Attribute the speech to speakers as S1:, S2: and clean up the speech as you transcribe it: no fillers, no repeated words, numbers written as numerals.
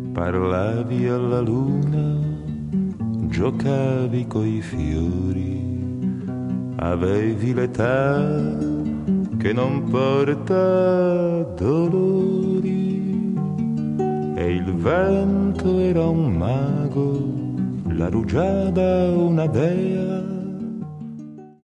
S1: Parlavi alla luna, giocavi coi fiori, avevi l'età che non porta dolori, e il vento era un mago, la rugiada una dea,